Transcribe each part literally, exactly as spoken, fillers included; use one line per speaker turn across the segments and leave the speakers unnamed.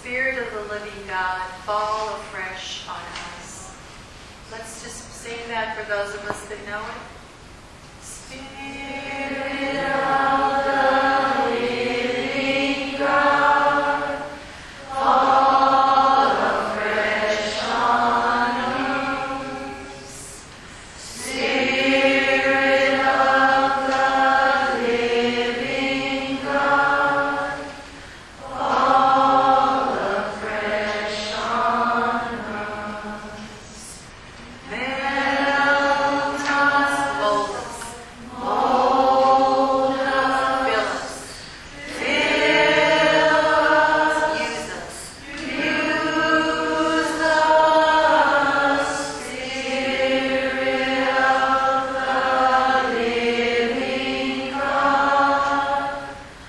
Spirit of the living God, fall afresh on us. Let's just sing that for those of us that know it. Spirit of the living God, fall afresh on us. Spirit of the living God, fall afresh on us. Melt us, mold us, mold us, fill us, fill us, use us, use us. Spirit of the living God,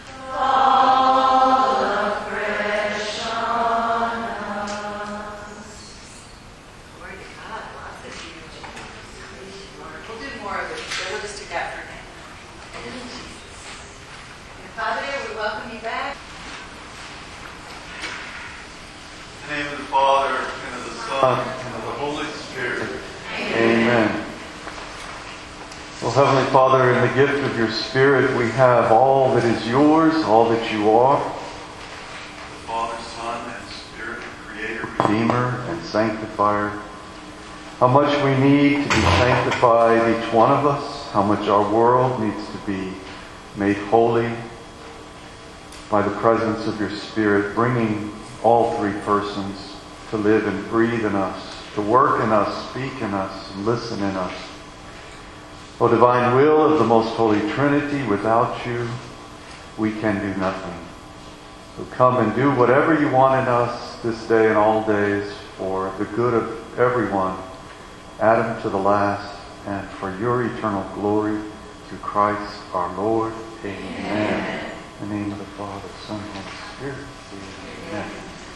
fall afresh on us. Glory to God. Lots of you. We'll do more of it, but we'll just do that for now. And Father, we welcome you back.
In the name of the Father, and of the Son, and of the Holy Spirit. Amen. Well, Heavenly Father, in the gift of your Spirit, we have all that is yours, all that you are. The Father, Son, and Spirit, Creator, Redeemer, and Sanctifier. How much we need to be sanctified, each one of us. How much our world needs to be made holy by the presence of your Spirit, bringing all three persons to live and breathe in us, to work in us, speak in us, and listen in us. O divine will of the most holy Trinity, without you, we can do nothing. So come and do whatever you want in us this day and all days for the good of everyone, Adam to the last, and for your eternal glory, through Christ our Lord. Amen. Amen. In the name of the Father, Son, and Holy Spirit. Amen.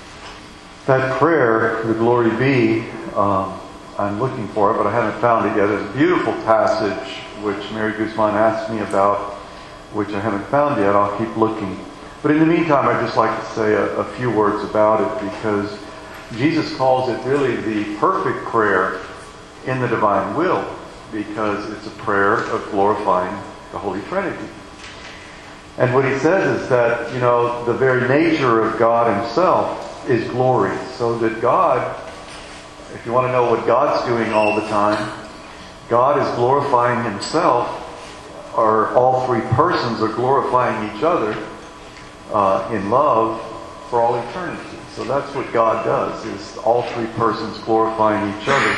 That prayer, the glory be, um, I'm looking for it, but I haven't found it yet. There's a beautiful passage which Mary Guzman asked me about, which I haven't found yet. I'll keep looking. But in the meantime, I'd just like to say a, a few words about it, because Jesus calls it really the perfect prayer in the divine will, because it's a prayer of glorifying the Holy Trinity. And what he says is that, you know, the very nature of God himself is glory. So that God, if you want to know what God's doing all the time, God is glorifying himself, or all three persons are glorifying each other uh, in love for all eternity. So that's what God does, is all three persons glorifying each other.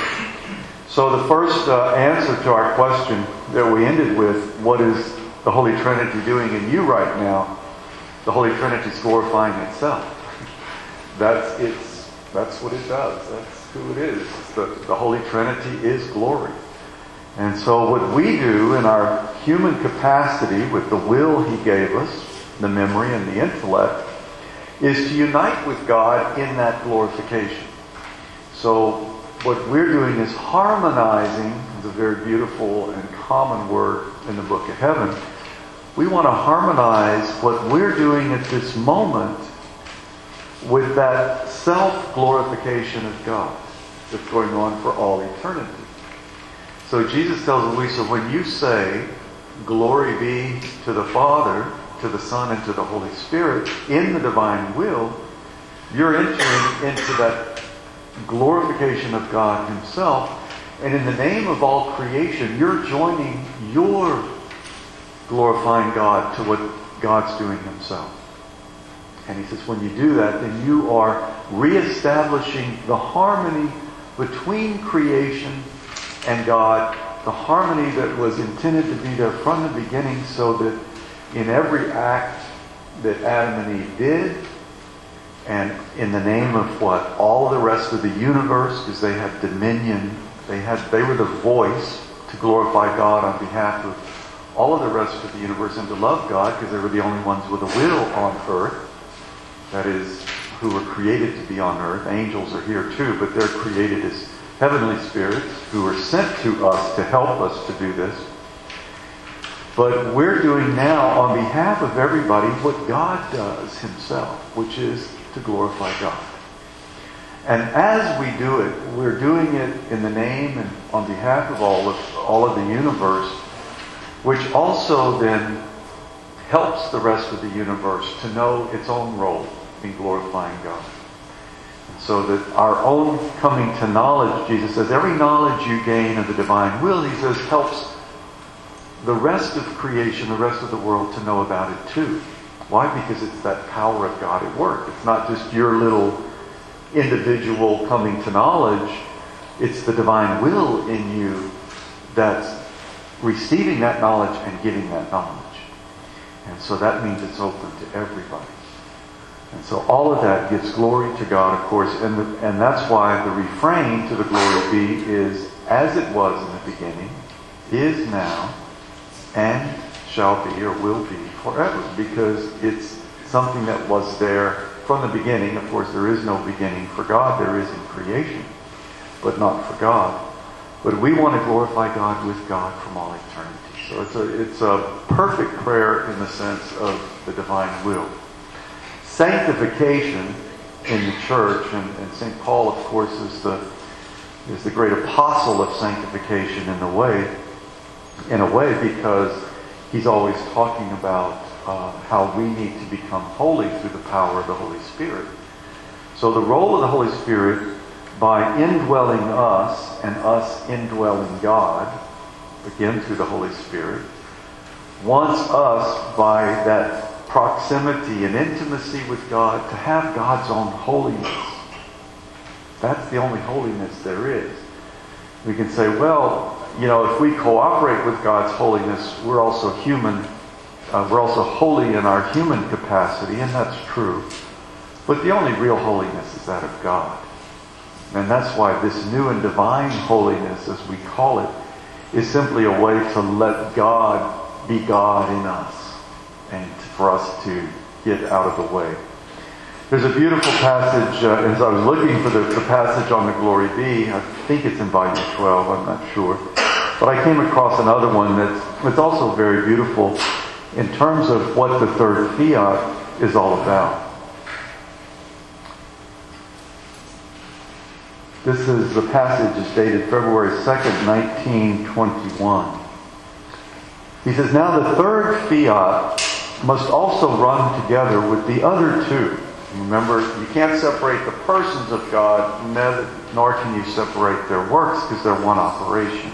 So the first uh, answer to our question that we ended with, what is the Holy Trinity doing in you right now? The Holy Trinity is glorifying itself. That's it's that's what it does. That's who it is. The, the Holy Trinity is glory. And so what we do in our human capacity with the will he gave us, the memory and the intellect, is to unite with God in that glorification. So what we're doing is harmonizing, is a very beautiful and common word in the Book of Heaven. We want to harmonize what we're doing at this moment with that self-glorification of God that's going on for all eternity. So Jesus tells Louisa, when you say, glory be to the Father, to the Son, and to the Holy Spirit, in the divine will, you're entering into that glorification of God himself. And in the name of all creation, you're joining your glorifying God to what God's doing himself. And he says, when you do that, then you are reestablishing the harmony between creation and God, the harmony that was intended to be there from the beginning, so that in every act that Adam and Eve did, and in the name of what? All the rest of the universe, because they had dominion, they had they were the voice to glorify God on behalf of all of the rest of the universe, and to love God, because they were the only ones with a will on earth. That is, who were created to be on earth. Angels are here too, but they're created as heavenly spirits who are sent to us to help us to do this. But we're doing now on behalf of everybody what God does himself, which is to glorify God. And as we do it, we're doing it in the name and on behalf of all of, all of the universe, which also then helps the rest of the universe to know its own role in glorifying God. And so that our own coming to knowledge, Jesus says, every knowledge you gain of the divine will, he says, helps the rest of creation, the rest of the world to know about it too. Why? Because it's that power of God at work. It's not just your little individual coming to knowledge. It's the divine will in you that's receiving that knowledge and giving that knowledge. And so that means it's open to everybody. And so all of that gives glory to God, of course. And, the, and that's why the refrain to the glory be is, as it was in the beginning, is now, and shall be or will be forever. Because it's something that was there from the beginning. Of course, there is no beginning for God. There is in creation, but not for God. But we want to glorify God with God from all eternity. So it's a, it's a perfect prayer in the sense of the divine will. Sanctification in the church, and, and Saint Paul, of course, is the is the great apostle of sanctification in a way, in a way because he's always talking about uh, how we need to become holy through the power of the Holy Spirit. So the role of the Holy Spirit, by indwelling us and us indwelling God, again through the Holy Spirit, wants us by that proximity and intimacy with God to have God's own holiness. That's the only holiness there is. We can say, well, you know, if we cooperate with God's holiness, we're also human. Uh, we're also holy in our human capacity, and that's true. But the only real holiness is that of God. And that's why this new and divine holiness, as we call it, is simply a way to let God be God in us and for us to get out of the way. There's a beautiful passage, uh, as I was looking for the, the passage on the Glory Be, I think it's in volume twelve, I'm not sure. But I came across another one that's, that's also very beautiful in terms of what the third fiat is all about. This is the passage is dated February second, nineteen twenty-one. He says, now the third fiat must also run together with the other two. Remember, you can't separate the persons of God, nor can you separate their works, because they're one operation.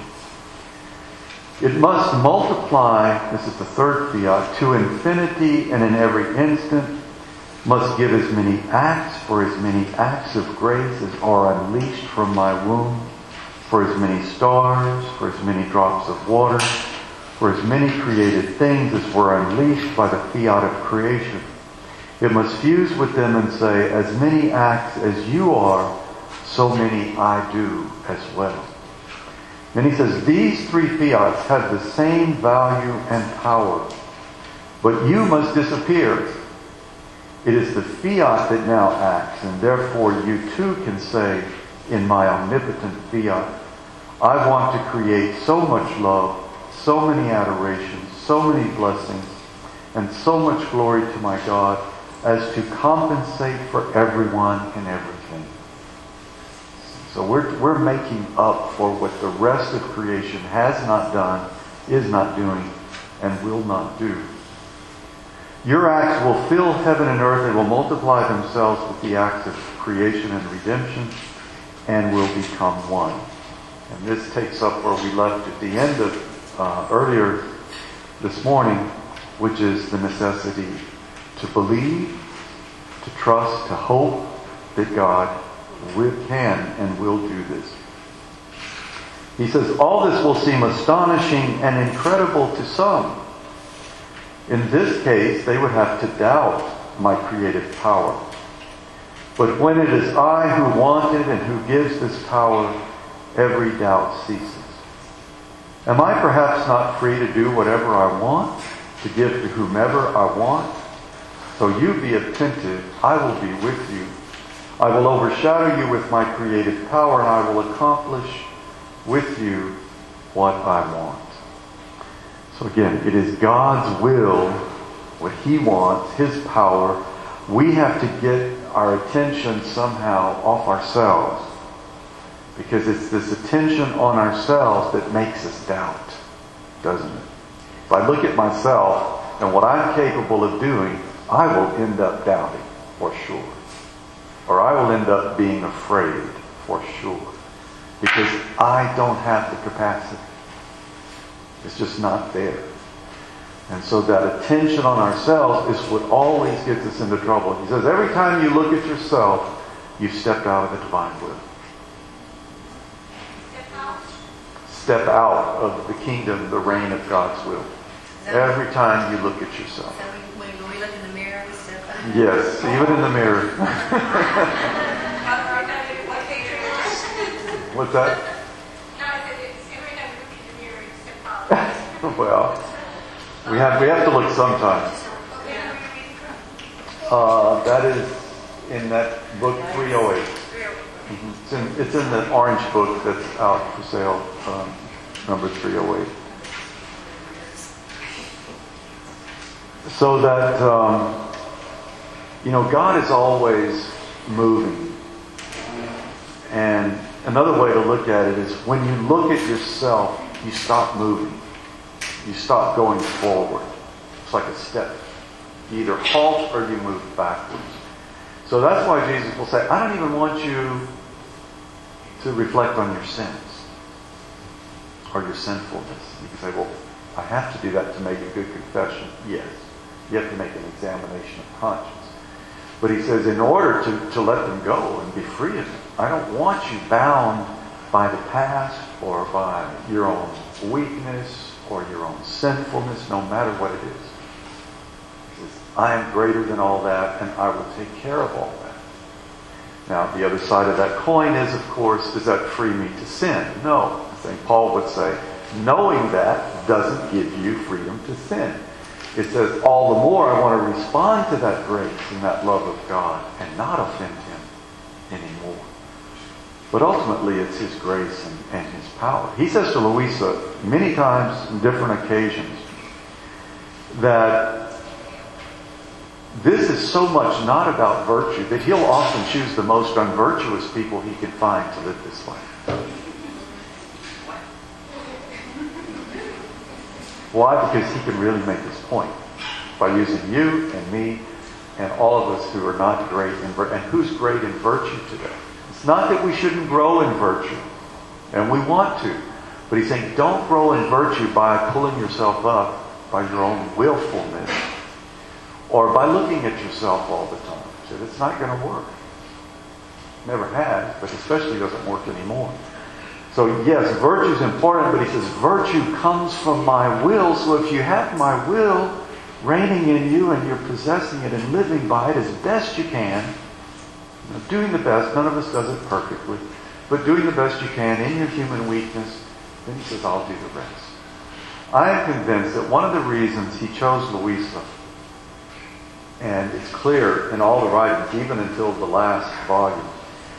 It must multiply, this is the third fiat, to infinity, and in every instant must give as many acts for as many acts of grace as are unleashed from my womb, for as many stars, for as many drops of water, for as many created things as were unleashed by the fiat of creation. It must fuse with them and say, as many acts as you are, so many I do as well. Then he says, these three fiats have the same value and power, but you must disappear. It is the fiat that now acts, and therefore you too can say, in my omnipotent fiat, I want to create so much love, so many adorations, so many blessings, and so much glory to my God as to compensate for everyone and everything. So we're, we're making up for what the rest of creation has not done, is not doing, and will not do. Your acts will fill heaven and earth. They will multiply themselves with the acts of creation and redemption, and will become one. And this takes up where we left at the end of uh, earlier this morning, which is the necessity to believe, to trust, to hope that God will, can and will do this. He says, all this will seem astonishing and incredible to some. In this case, they would have to doubt my creative power. But when it is I who want it and who gives this power, every doubt ceases. Am I perhaps not free to do whatever I want, to give to whomever I want? So you be attentive, I will be with you. I will overshadow you with my creative power, and I will accomplish with you what I want. So again, it is God's will, what He wants, His power, we have to get our attention somehow off ourselves. Because it's this attention on ourselves that makes us doubt, doesn't it? If I look at myself and what I'm capable of doing, I will end up doubting, for sure. Or I will end up being afraid, for sure. Because I don't have the capacity. It's just not there. And so that attention on ourselves is what always gets us into trouble. He says, every time you look at yourself, you've stepped out of the divine will. Step out of the kingdom, the reign of God's will. Every time you look at yourself.
So when, when we look in the mirror, we step out.
Yes, even in the mirror.
What page are you on?
What's that?
No, I said it's every time we look in the mirror, you step out.
Well, we have we have to look sometimes.
Okay, where are you reading from?
Uh, that is in that book three oh eight. Mhm. It's in, it's in the orange book that's out for sale, um, number three oh eight. So that, um, you know, God is always moving. And another way to look at it is when you look at yourself, you stop moving. You stop going forward. It's like a step. You either halt or you move backwards. So that's why Jesus will say, I don't even want you to reflect on your sins or your sinfulness. You can say, well, I have to do that to make a good confession. Yes. You have to make an examination of conscience. But he says, in order to, to let them go and be free of it, I don't want you bound by the past or by your own weakness or your own sinfulness, no matter what it is. He says, I am greater than all that, and I will take care of all that. Now, the other side of that coin is, of course, does that free me to sin? No. Saint Paul would say, knowing that doesn't give you freedom to sin. It says, all the more I want to respond to that grace and that love of God and not offend Him anymore. But ultimately, it's His grace and, and His power. He says to Louisa many times in different occasions that this is so much not about virtue that he'll often choose the most unvirtuous people he can find to live this life. Why? Because he can really make his point by using you and me and all of us who are not great in virtue. And who's great in virtue today? It's not that we shouldn't grow in virtue, and we want to. But he's saying don't grow in virtue by pulling yourself up by your own willfulness or by looking at yourself all the time. He said it's not going to work. Never has, but especially doesn't work anymore. So yes, virtue is important, but he says virtue comes from my will. So if you have my will reigning in you and you're possessing it and living by it as best you can, you know, doing the best, none of us does it perfectly, but doing the best you can in your human weakness, then he says, I'll do the rest. I am convinced that one of the reasons he chose Louisa, and it's clear in all the writings, even until the last volume,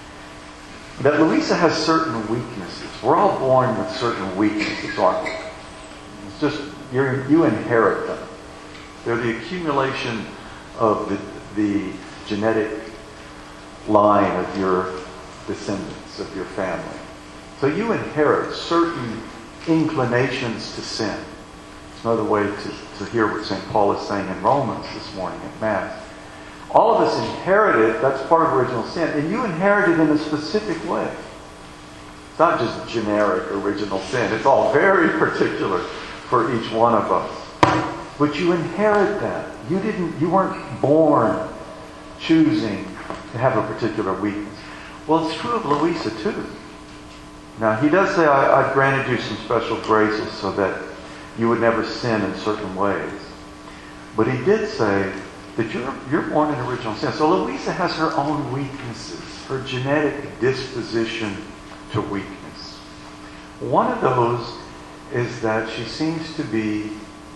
that Louisa has certain weaknesses. We're all born with certain weaknesses, aren't we? It's just, you're, you inherit them. They're the accumulation of the, the genetic line of your descendants, of your family. So you inherit certain inclinations to sin. It's another way to, to hear what Saint Paul is saying in Romans this morning at Mass. All of us inherit it. That's part of original sin. And you inherit it in a specific way. It's not just generic original sin. It's all very particular for each one of us. But you inherit that. You didn't. You weren't born choosing to have a particular weakness. Well, it's true of Louisa too. Now, he does say, I, I've granted you some special graces so that you would never sin in certain ways. But he did say that you're, you're born in original sin. So Louisa has her own weaknesses, her genetic disposition to weakness. One of those is that she seems to be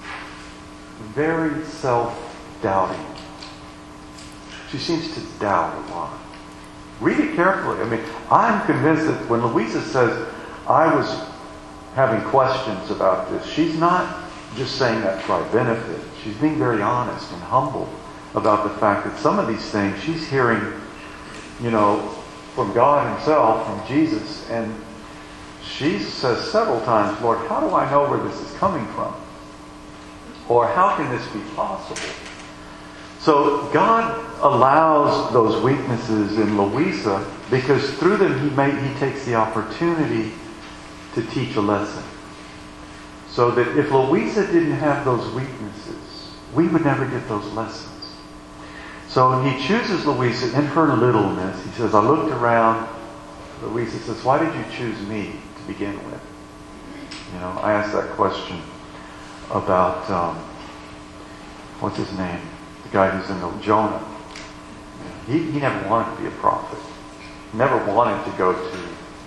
very self-doubting. She seems to doubt a lot. Read it carefully. I mean, I'm convinced that when Louisa says, I was having questions about this, she's not just saying that for our benefit. She's being very honest and humble about the fact that some of these things she's hearing, you know, from God himself, from Jesus, and she says several times, Lord, how do I know where this is coming from? Or how can this be possible? So God allows those weaknesses in Louisa because through them he may, he takes the opportunity to teach a lesson. So that if Louisa didn't have those weaknesses, we would never get those lessons. So he chooses Louisa in her littleness. He says, I looked around. Louisa says, why did you choose me to begin with? You know, I asked that question about, um, what's his name? The guy who's in the Jonah. He, he never wanted to be a prophet. Never wanted to go to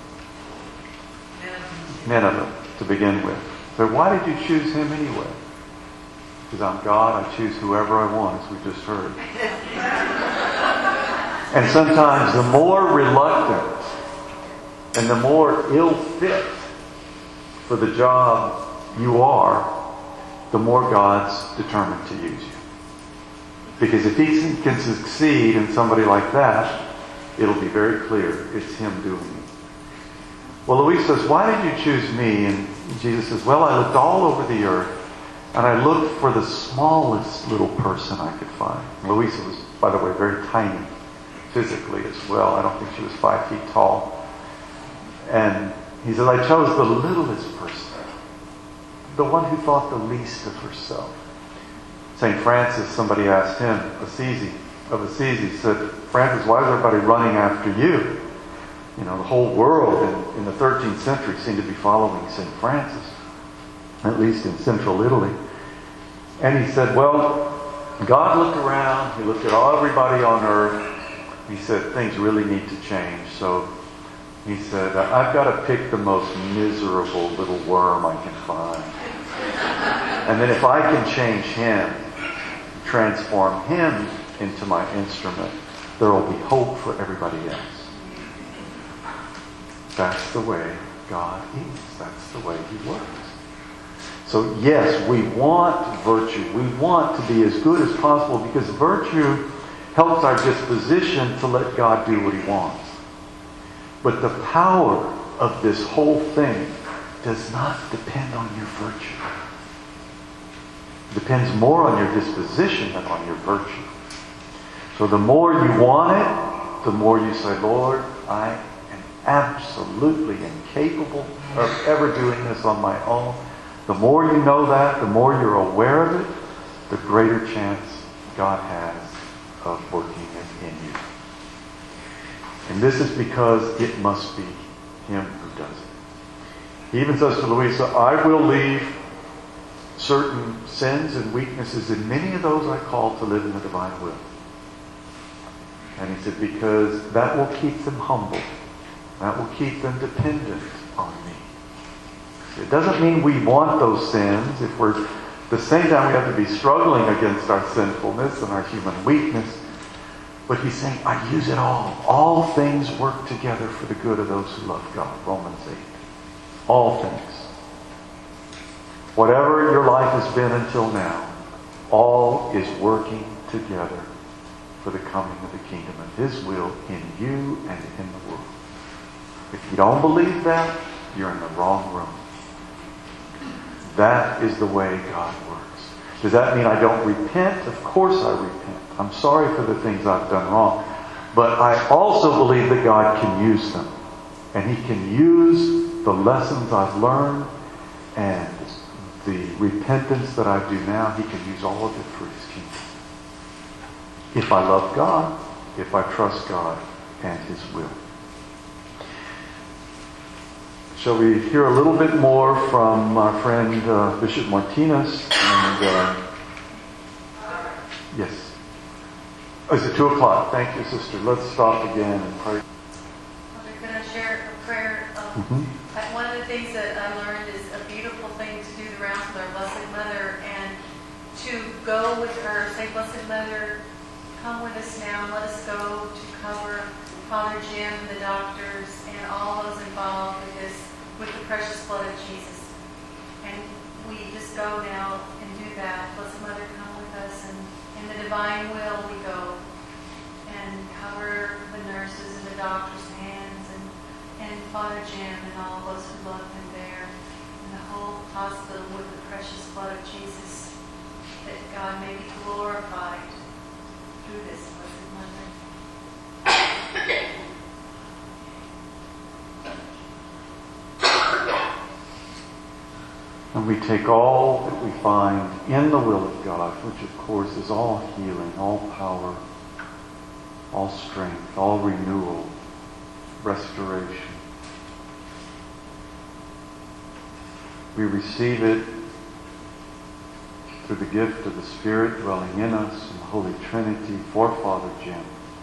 Nineveh to begin with. So why did you choose him anyway? Because I'm God, I choose whoever I want, as we just heard. And sometimes the more reluctant and the more ill-fit for the job you are, the more God's determined to use you. Because if he can succeed in somebody like that, it'll be very clear it's him doing it. Well, Louise says, why did you choose me? And Jesus says, well, I looked all over the earth, and I looked for the smallest little person I could find. Louisa was, by the way, very tiny physically as well. I don't think she was five feet tall. And he said, I chose the littlest person, the one who thought the least of herself. Saint Francis, somebody asked him, Assisi, of Assisi, said, Francis, why is everybody running after you? You know, the whole world in, in the thirteenth century seemed to be following Saint Francis, at least in central Italy. And he said, well, God looked around, he looked at all everybody on earth, he said, things really need to change. So he said, I've got to pick the most miserable little worm I can find. And then if I can change him, transform him into my instrument, there will be hope for everybody else. That's the way God is. That's the way he works. So yes, we want virtue. We want to be as good as possible because virtue helps our disposition to let God do what he wants. But the power of this whole thing does not depend on your virtue. It depends more on your disposition than on your virtue. So the more you want it, the more you say, Lord, I am absolutely incapable of ever doing this on my own. The more you know that, the more you're aware of it, the greater chance God has of working it in you. And this is because it must be him who does it. He even says to Louisa, I will leave certain sins and weaknesses in many of those I call to live in the divine will. And he said, because that will keep them humble. That will keep them dependent on me. It doesn't mean we want those sins. If we're, at the same time, we have to be struggling against our sinfulness and our human weakness. But he's saying, I use it all. All things work together for the good of those who love God. Romans eight. All things. Whatever your life has been until now, all is working together for the coming of the kingdom of his will in you and in the world. If you don't believe that, you're in the wrong room. That is the way God works. Does that mean I don't repent? Of course I repent. I'm sorry for the things I've done wrong. But I also believe that God can use them. And he can use the lessons I've learned and the repentance that I do now. He can use all of it for his kingdom. If I love God, if I trust God and his will. Shall we hear a little bit more from our friend uh, Bishop Martinez? And, uh, yes. Oh, is it two o'clock? Thank you, sister. Let's stop again and pray.
Well, they're going to share a prayer. Um,
Mm-hmm.
I- One of the things that I learned is a beautiful thing to do the rounds with our Blessed Mother and to go with her, say, Blessed Mother, come with us now and let us go to cover Father Jim, the doctors, and all those involved with this, with the precious blood of Jesus. And we just go now and do that. Blessed Mother, come with us. And in the divine will, we go and cover the nurses and the doctor's hands and, and Father Jim and all those who love him there, and the whole hospital with the precious blood of Jesus, that God may be glorified through this Blessed Mother.
And we take all that we find in the will of God, which of course is all healing, all power, all strength, all renewal, restoration. We receive it through the gift of the Spirit dwelling in us and the Holy Trinity for Father Jim.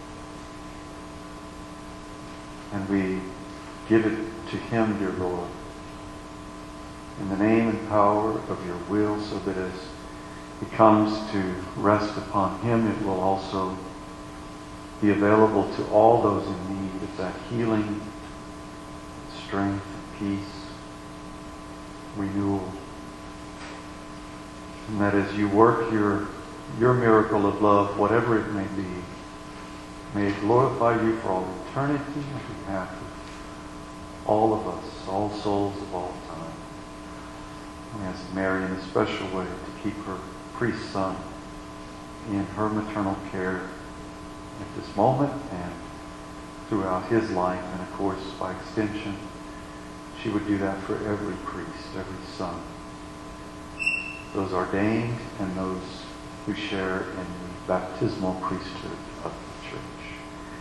And we give it to him, dear Lord, in the name and power of your will, so that as it comes to rest upon him, it will also be available to all those in need of that healing, strength, peace, renewal. And that as you work your, your miracle of love, whatever it may be, may it glorify you for all eternity on behalf of all of us, all souls of all time. We ask Mary in a special way to keep her priest son in her maternal care at this moment and throughout his life, and of course by extension she would do that for every priest, every son, those ordained and those who share in the baptismal priesthood of the church.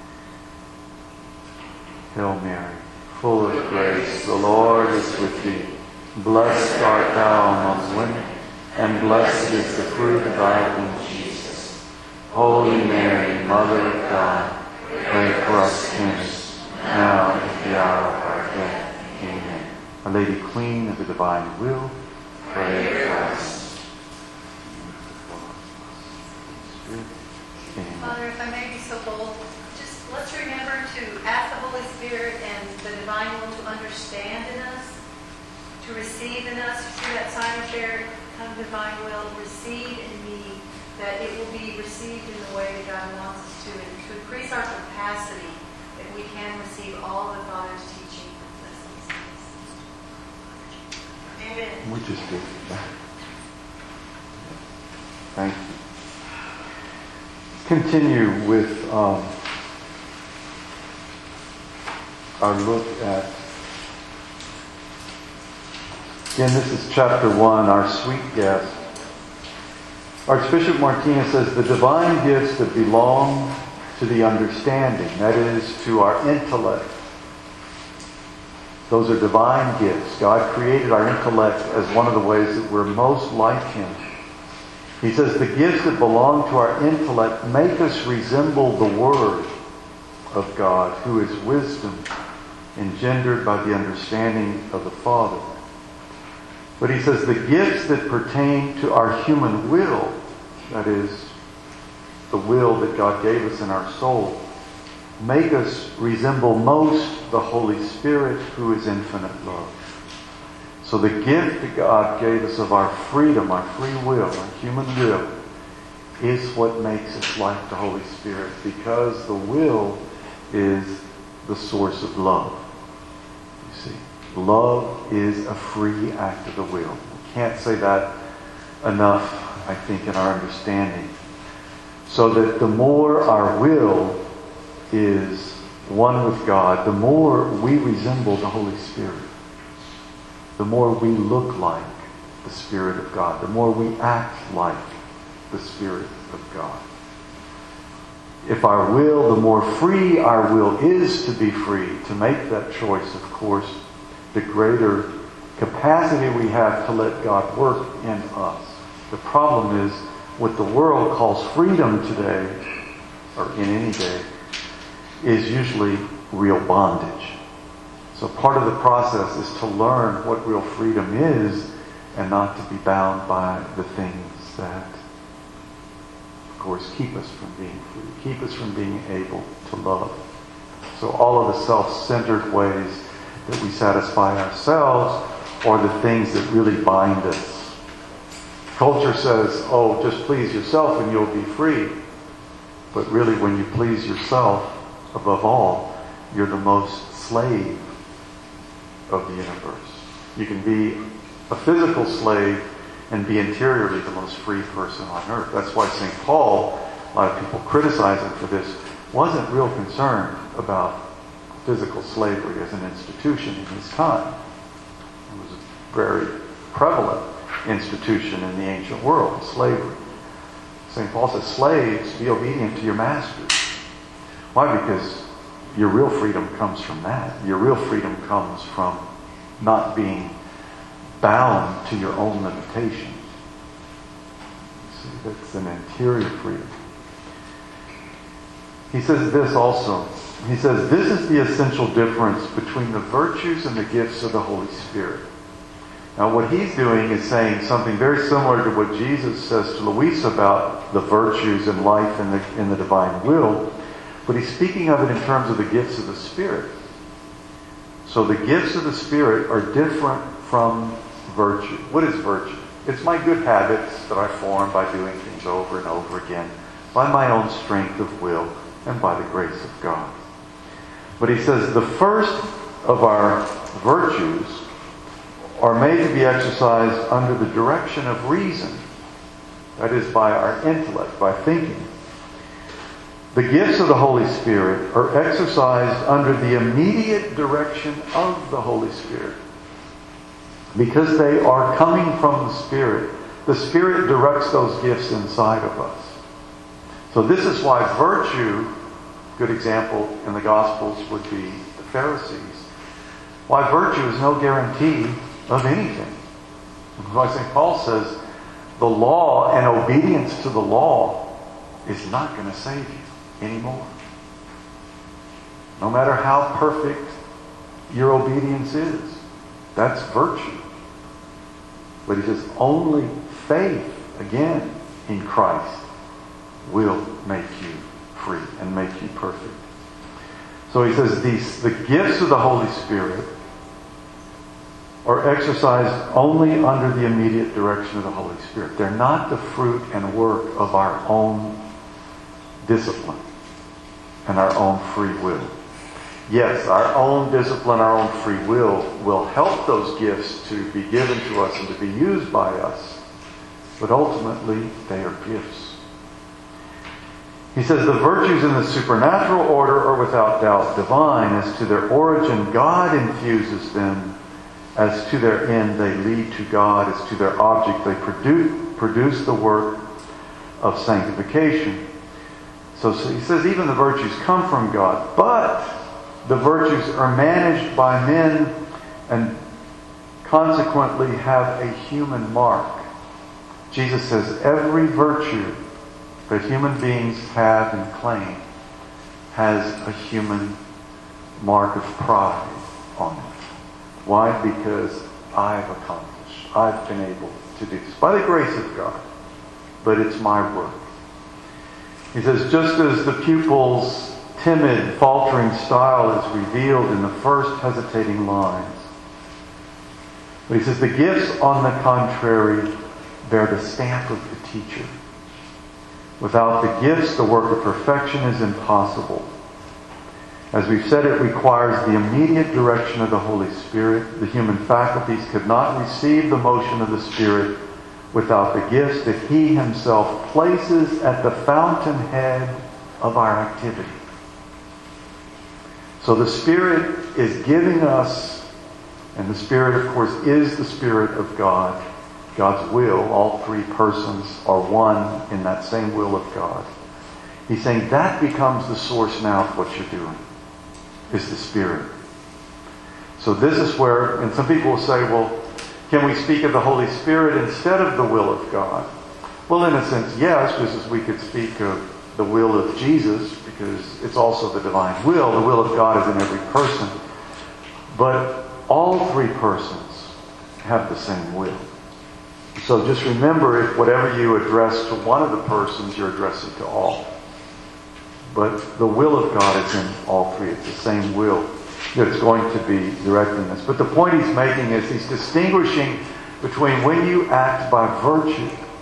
Hail Mary, full of grace, the Lord is with thee. Blessed art thou among women, and blessed is the fruit of thy womb, Jesus. Holy Mary, Mother of God, pray for us sinners, now and at the hour of our death. Amen. Our Lady Queen of the Divine Will, pray for us. Amen.
Father, if I may be so bold, just let's remember to ask the Holy Spirit and the divine will to understand in us, to receive in us. You see that sign up there, come divine will, receive in me, that it will be received in the way that God wants us to, and to increase our capacity that we can receive all the Father's teaching and blessings. Amen.
We just did that. Thank you. Continue with um, our look at, again, this is chapter one, our sweet guest. Archbishop Martinez says, the divine gifts that belong to the understanding, that is, to our intellect. Those are divine gifts. God created our intellect as one of the ways that we're most like Him. He says, the gifts that belong to our intellect make us resemble the Word of God, who is wisdom, engendered by the understanding of the Father. But he says the gifts that pertain to our human will, that is, the will that God gave us in our soul, make us resemble most the Holy Spirit, who is infinite love. So the gift that God gave us of our freedom, our free will, our human will, is what makes us like the Holy Spirit, because the will is the source of love. You see, love is a free act of the will. We can't say that enough, I think, in our understanding. So that the more our will is one with God, the more we resemble the Holy Spirit. The more we look like the Spirit of God. The more we act like the Spirit of God. If our will, the more free our will is to be free, to make that choice, of course, the greater capacity we have to let God work in us. The problem is, what the world calls freedom today, or in any day, is usually real bondage. So part of the process is to learn what real freedom is, and not to be bound by the things that, of course, keep us from being free, keep us from being able to love. So all of the self-centered ways that we satisfy ourselves are the things that really bind us. Culture says, oh, just please yourself and you'll be free. But really, when you please yourself, above all, you're the most slave of the universe. You can be a physical slave and be interiorly the most free person on earth. That's why Saint Paul, a lot of people criticize him for this, wasn't real concerned about physical slavery as an institution in his time. It was a very prevalent institution in the ancient world, slavery. Saint Paul says, slaves, be obedient to your masters. Why? Because your real freedom comes from that. Your real freedom comes from not being bound to your own limitations. See, that's an interior freedom. He says this also. He says, this is the essential difference between the virtues and the gifts of the Holy Spirit. Now, what he's doing is saying something very similar to what Jesus says to Luis about the virtues and life in the, in the divine will, but he's speaking of it in terms of the gifts of the Spirit. So the gifts of the Spirit are different from virtue. What is virtue? It's my good habits that I form by doing things over and over again, by my own strength of will, and by the grace of God. But he says the first of our virtues are made to be exercised under the direction of reason. That is, by our intellect, by thinking. The gifts of the Holy Spirit are exercised under the immediate direction of the Holy Spirit. Because they are coming from the Spirit, the Spirit directs those gifts inside of us. So this is why virtue, good example in the Gospels would be the Pharisees. Why virtue is no guarantee of anything. That's why Saint Paul says the law and obedience to the law is not going to save you anymore. No matter how perfect your obedience is, that's virtue. But he says only faith, again, in Christ will make you free and make you perfect. So he says these, the gifts of the Holy Spirit are exercised only under the immediate direction of the Holy Spirit. They're not the fruit and work of our own discipline and our own free will. Yes, our own discipline, our own free will will help those gifts to be given to us and to be used by us. But ultimately, they are gifts. He says the virtues in the supernatural order are without doubt divine. As to their origin, God infuses them. As to their end, they lead to God. As to their object, they produce, produce the work of sanctification. So, so he says even the virtues come from God, but the virtues are managed by men and consequently have a human mark. Jesus says every virtue that human beings have and claim has a human mark of pride on it. Why? Because I've accomplished, I've been able to do this by the grace of God, but it's my work. He says, just as the pupil's timid, faltering style is revealed in the first hesitating lines. But he says, the gifts, on the contrary, bear the stamp of the teacher. Without the gifts, the work of perfection is impossible. As we've said, it requires the immediate direction of the Holy Spirit. The human faculties could not receive the motion of the Spirit without the gifts that He Himself places at the fountainhead of our activity. So the Spirit is giving us, and the Spirit, of course, is the Spirit of God, God's will. All three persons are one in that same will of God. He's saying that becomes the source now of what you're doing, is the Spirit. So this is where, and some people will say, well, can we speak of the Holy Spirit instead of the will of God? Well, in a sense, yes, just as we could speak of the will of Jesus, because it's also the divine will. The will of God is in every person. But all three persons have the same will. So just remember, if whatever you address to one of the persons, you're addressing to all. But the will of God is in all three. It's the same will that's going to be directing this. But the point he's making is he's distinguishing between when you act by virtue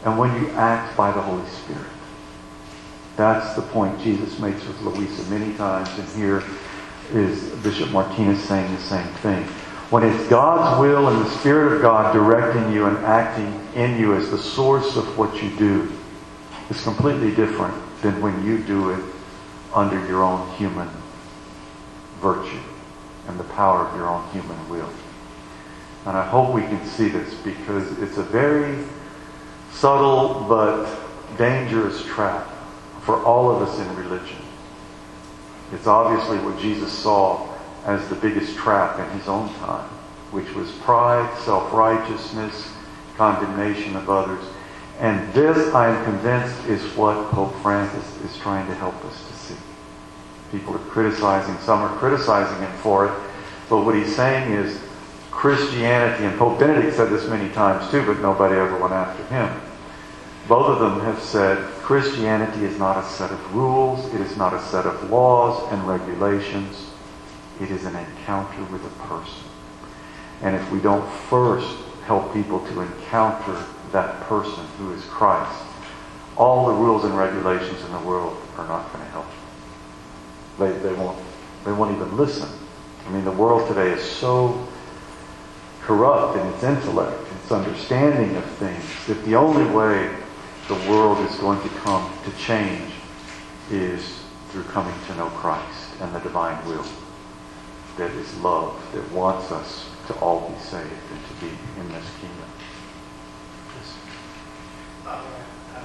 and when you act by the Holy Spirit. That's the point Jesus makes with Louisa many times, and here is Bishop Martinez saying the same thing. When it's God's will and the Spirit of God directing you and acting in you as the source of what you do, it's completely different than when you do it under your own human virtue and the power of your own human will. And I hope we can see this, because it's a very subtle but dangerous trap for all of us in religion. It's obviously what Jesus saw as the biggest trap in his own time, which was pride, self-righteousness, condemnation of others. And this, I am convinced, is what Pope Francis is trying to help us to see. People are criticizing, some are criticizing him for it, but what he's saying is Christianity, and Pope Benedict said this many times too, but nobody ever went after him. Both of them have said Christianity is not a set of rules, it is not a set of laws and regulations, it is an encounter with a person. And if we don't first help people to encounter that person who is Christ, all the rules and regulations in the world are not going to help. They, they won't, they won't even listen. I mean, the world today is so corrupt in its intellect, its understanding of things, that the only way the world is going to come to change is through coming to know Christ and the divine will that is love, that wants us to all be saved and to be in this kingdom. Yes.
Uh, uh,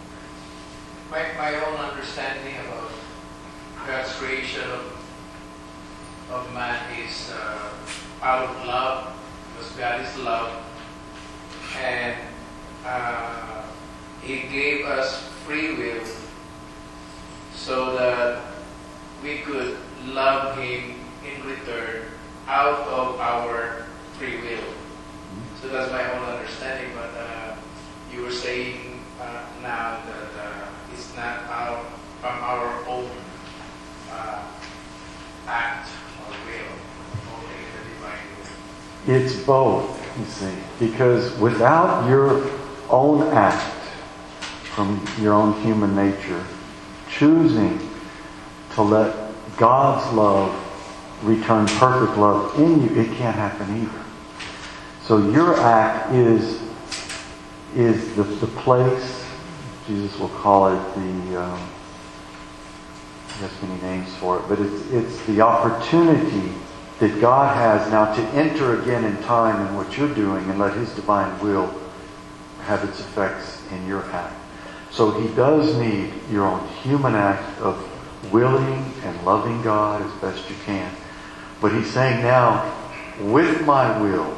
my, my own understanding about God's creation of, of man is uh, out of love, because God is love, and uh, He gave us free will so that we could love Him in return out of our free will. So that's my own understanding, but uh, you were saying uh, now that uh, it's not out from our own uh, act or will, only the divine will.
It's both, you see, because without your own act from your own human nature, choosing to let God's love return perfect love in you, it can't happen either. So your act is is the, the place, Jesus will call it the, um, he has many names for it, but it's, it's the opportunity that God has now to enter again in time in what you're doing and let His divine will have its effects in your act. So He does need your own human act of willing and loving God as best you can. But He's saying now, with my will,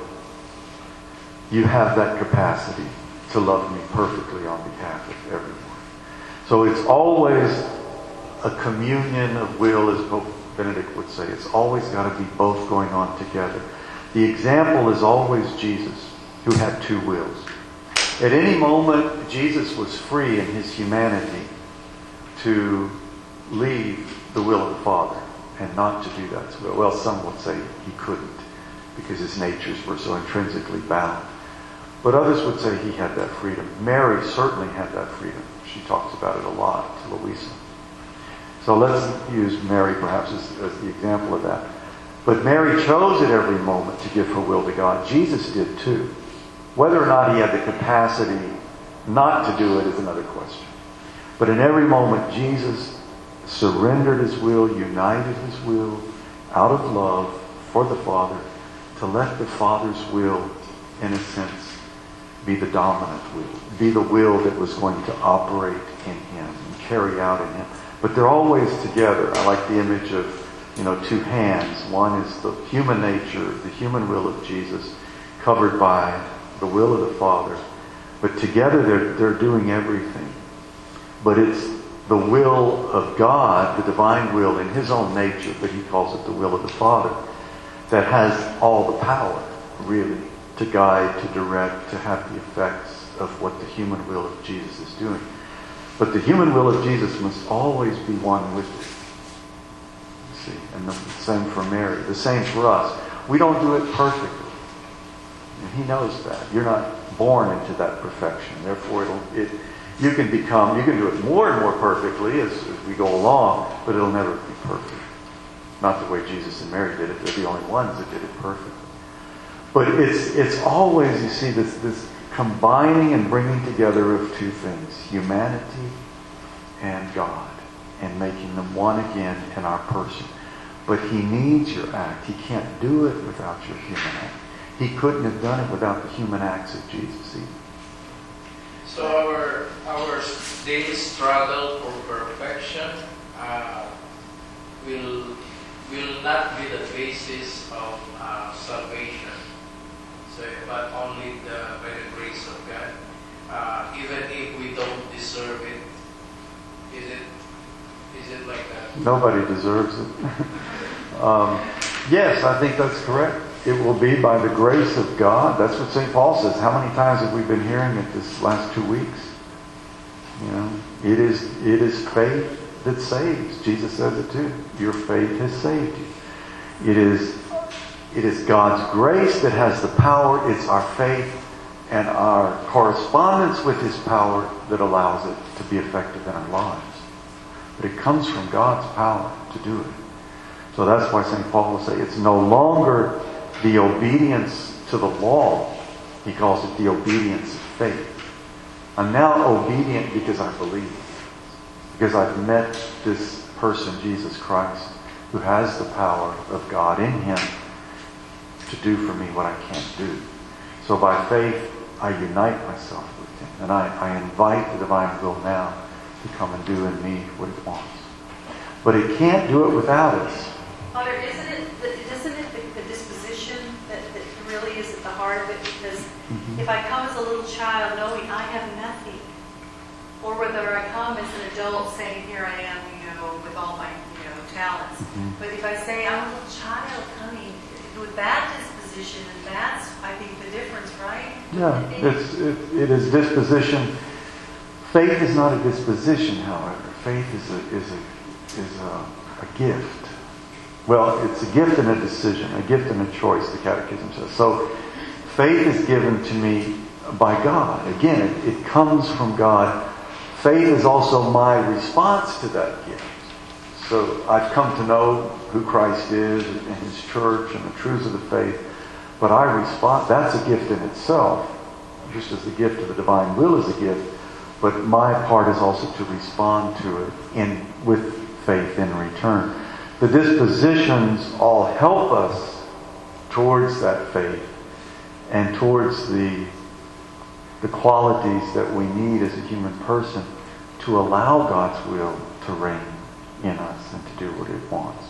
you have that capacity to love me perfectly on behalf of everyone. So it's always a communion of will, as Pope Benedict would say. It's always got to be both going on together. The example is always Jesus, who had two wills. At any moment, Jesus was free in His humanity to leave the will of the Father and not to do that. Well, some would say He couldn't because His natures were so intrinsically bound. But others would say He had that freedom. Mary certainly had that freedom. She talks about it a lot to Louisa. So let's use Mary perhaps as, as the example of that. But Mary chose at every moment to give her will to God. Jesus did too. Whether or not He had the capacity not to do it is another question. But in every moment, Jesus surrendered His will, united His will out of love for the Father to let the Father's will, in a sense, be the dominant will, be the will that was going to operate in Him and carry out in Him. But they're always together. I like the image of, you know, two hands. One is the human nature, the human will of Jesus, covered by the will of the Father. But together they're, they're doing everything. But it's the will of God, the divine will in His own nature, but He calls it the will of the Father, that has all the power, really, to guide, to direct, to have the effects of what the human will of Jesus is doing. But the human will of Jesus must always be one with it. You see, and the same for Mary, the same for us. We don't do it perfectly. And He knows that. You're not born into that perfection. Therefore, it'll, it, you can become, you can do it more and more perfectly as, as we go along, but it'll never be perfect. Not the way Jesus and Mary did it. They're the only ones that did it perfectly. But it's it's always, you see, this, this combining and bringing together of two things, humanity and God, and making them one again in our person. But He needs your act. He can't do it without your human act. He couldn't have done it without the human acts of Jesus either.
So our our daily struggle for perfection uh, will will not be the basis of uh, salvation. So, but only the, by the grace of God. Uh, even if we don't deserve it, is it is it like that?
Nobody deserves it. um, yes, I think that's correct. It will be by the grace of God. That's what Saint Paul says. How many times have we been hearing it this last two weeks? You know, it is it is faith that saves. Jesus says it too. Your faith has saved you. It is it is God's grace that has the power. It's our faith and our correspondence with His power that allows it to be effective in our lives. But it comes from God's power to do it. So that's why Saint Paul will say it's no longer the obedience to the law. He calls it the obedience of faith. I'm now obedient because I believe. Because I've met this person, Jesus Christ, who has the power of God in Him to do for me what I can't do. So by faith, I unite myself with Him. And I, I invite the divine will now to come and do in me what it wants. But it can't do it without us.
Father, isn't it, isn't it the, the disposition that, that really is at the heart of it? Because
Mm-hmm.
if I come as a little child knowing I have nothing, or whether I come as an adult saying, here I am, you know, with all my, you know, talents.
Mm-hmm.
But if I say, I'm a little child coming with that disposition, and that's, I think, the difference, right?
Yeah, it's, it, it is disposition. Faith is not a disposition, however. Faith is a, is a, is a, a gift. Well, it's a gift and a decision, a gift and a choice, the Catechism says. So, faith is given to me by God. Again, it, it comes from God. Faith is also my response to that gift. So I've come to know who Christ is and His church and the truths of the faith. But I respond, that's a gift in itself, just as the gift of the divine will is a gift. But my part is also to respond to it in with faith in return. The dispositions all help us towards that faith and towards the, the qualities that we need as a human person to allow God's will to reign in us and to do what it wants.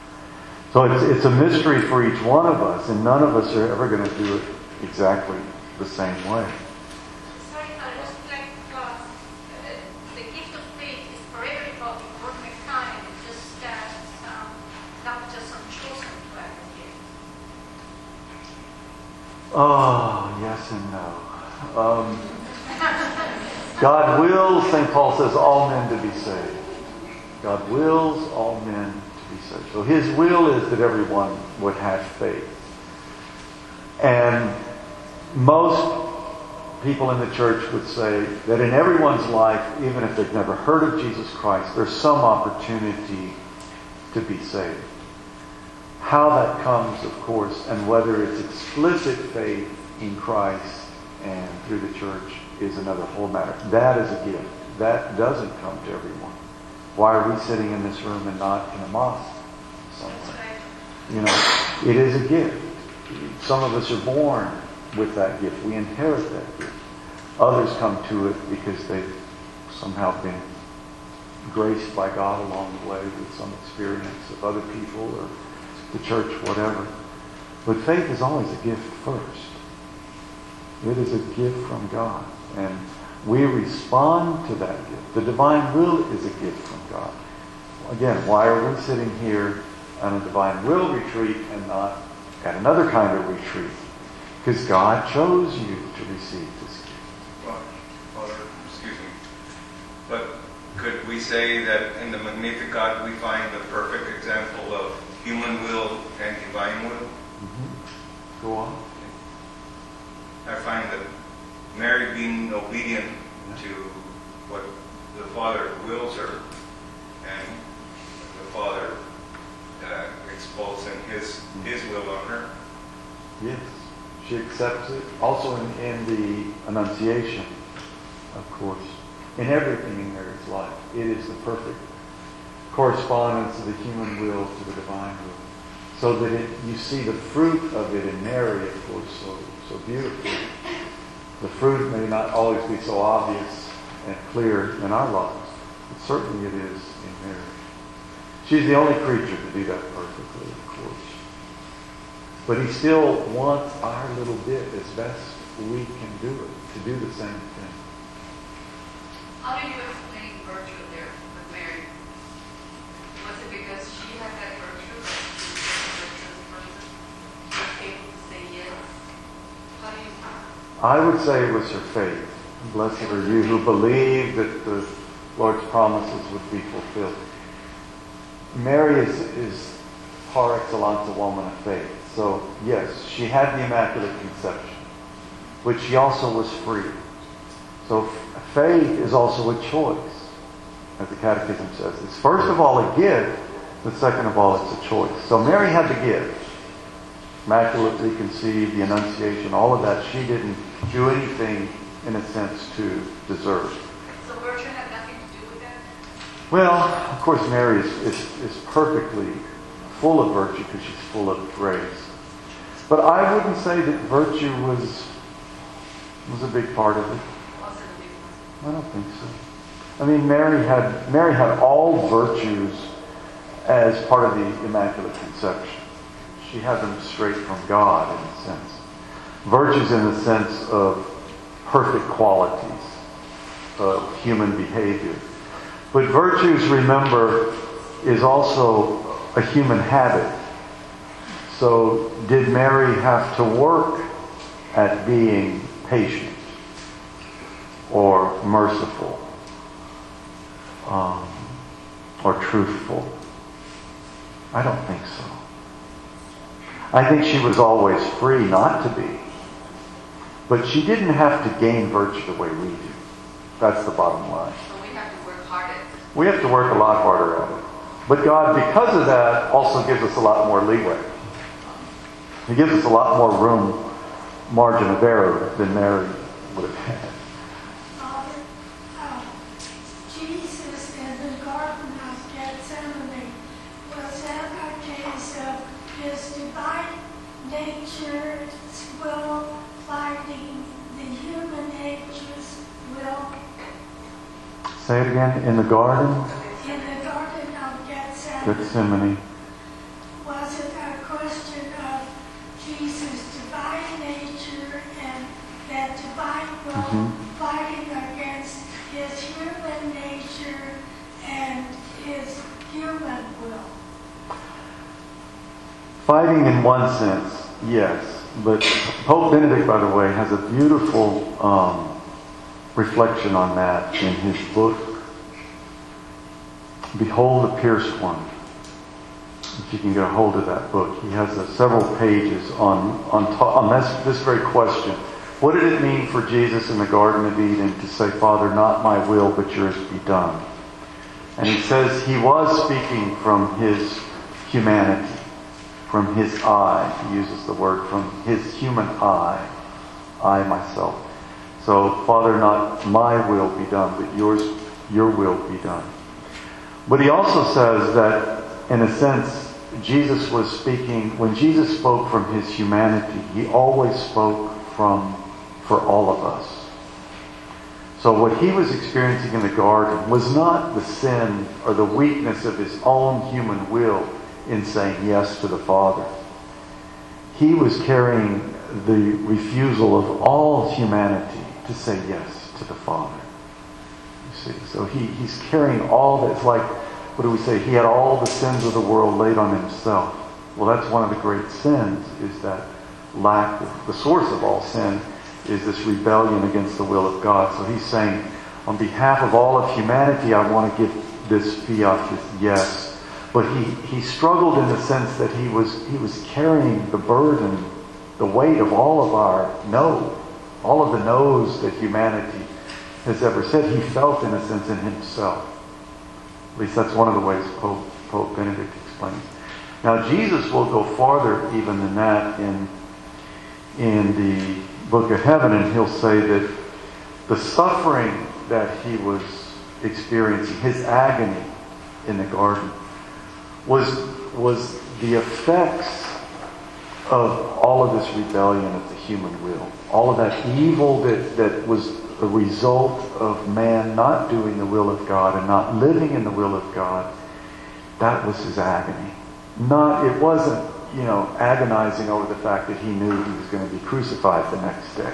So it's, it's a mystery for each one of us, and none of us are ever going to do it exactly the same way.
Sorry, I just like to ask, uh, the gift of faith is for everybody, for mankind. It's just that um, not just some chosen to have a gift.
Oh, yes and no. Um, God wills, Saint Paul says, all men to be saved. God wills all men to be saved. So His will is that everyone would have faith. And most people in the church would say that in everyone's life, even if they've never heard of Jesus Christ, there's some opportunity to be saved. How that comes, of course, and whether it's explicit faith in Christ and through the church is another whole matter. That is a gift. That doesn't come to everyone. Why are we sitting in this room and not in a mosque somewhere? You know, it is a gift. Some of us are born with that gift. We inherit that gift. Others come to it because they've somehow been graced by God along the way with some experience of other people or the church, whatever. But faith is always a gift first. It is a gift from God. And we respond to that gift. The divine will is a gift from God. Again, why are we sitting here on a divine will retreat and not at another kind of retreat? Because God chose you to receive this gift.
Well, Father, excuse me. But could we say that in the Magnificat we find the perfect example of human will and divine will?
Mm-hmm. Go on.
I find that Mary being obedient to what the Father wills her, and the Father uh, expulsing his his will on her.
Yes, she accepts it. Also in, in the Annunciation, of course. In everything in Mary's life, it is the perfect correspondence of the human will to the divine will. So that it, you see the fruit of it in Mary, of course, so, so beautifully. The fruit may not always be so obvious and clear in our lives, but certainly it is in Mary. She's the only creature to do that perfectly, of course. But he still wants our little bit as best we can do it, to do the same thing.
How do you explain virtue there with Mary? Was it because she had that virtue, that she was a virtuous person? She was able to say yes? How do you...
I would say it was her faith. Blessed are you who believe that the Lord's promises would be fulfilled. Mary is, is par excellence a woman of faith. So, yes, she had the Immaculate Conception, but she also was free. So f- faith is also a choice, as the Catechism says. It's first of all a gift, but second of all it's a choice. So Mary had the gift. Immaculately conceived, the Annunciation, all of that. She didn't do anything, in a sense, to deserve.
So virtue had nothing to do with that?
Well, of course, Mary is, is, is perfectly full of virtue because she's full of grace. But I wouldn't say that virtue was was a big part of it.
Was it a big one?
I don't think so. I mean, Mary had Mary had all virtues as part of the Immaculate Conception. She had them straight from God, in a sense. Virtues in the sense of perfect qualities of human behavior. But virtues, remember, is also a human habit. So did Mary have to work at being patient or merciful um, or truthful? I don't think so. I think she was always free not to be. But she didn't have to gain virtue the way we do. That's the bottom line.
So we have to work hard at it.
We have to work a lot harder at it. But God, because of that, also gives us a lot more leeway. He gives us a lot more room, margin of error than Mary would have had.
Father, uh, Jesus in the Garden of Gethsemane, was that a case of his divine nature's will fighting the human nature's will?
Say it again. In the garden,
In the Garden of Gethsemane,
Gethsemane.
was it a question of Jesus' divine nature and that divine will
Mhm.
fighting against his human nature and his human will?
Fighting in one sense, yes. But Pope Benedict, by the way, has a beautiful um, reflection on that in his book, Behold the Pierced One. If you can get a hold of that book. He has uh, several pages on, on, ta- on this, this very question. What did it mean for Jesus in the Garden of Eden to say, Father, not my will, but yours be done? And he says he was speaking from his humanity, from his I. He uses the word from his human I, I myself. So, Father, not my will be done, but yours, your will be done. But he also says that, in a sense, Jesus was speaking, when Jesus spoke from his humanity, he always spoke from, for all of us. So what he was experiencing in the garden was not the sin or the weakness of his own human will in saying yes to the Father. He was carrying the refusal of all humanity to say yes to the Father. You see, so he, he's carrying all that's like, what do we say? He had all the sins of the world laid on himself. Well, that's one of the great sins, is that lack of, the source of all sin is this rebellion against the will of God. So he's saying, on behalf of all of humanity, I want to give this fiat, this yes. But he, he struggled in the sense that he was he was carrying the burden, the weight of all of our no. All of the no's that humanity has ever said, he felt in a sense in himself. At least that's one of the ways Pope, Pope Benedict explains. Now Jesus will go farther even than that in, in the Book of Heaven, and he'll say that the suffering that he was experiencing, his agony in the garden, was, was the effects of all of this rebellion of the human will. All of that evil that, that was a result of man not doing the will of God and not living in the will of God. That was his agony. Not, it wasn't, you know, agonizing over the fact that he knew he was going to be crucified the next day.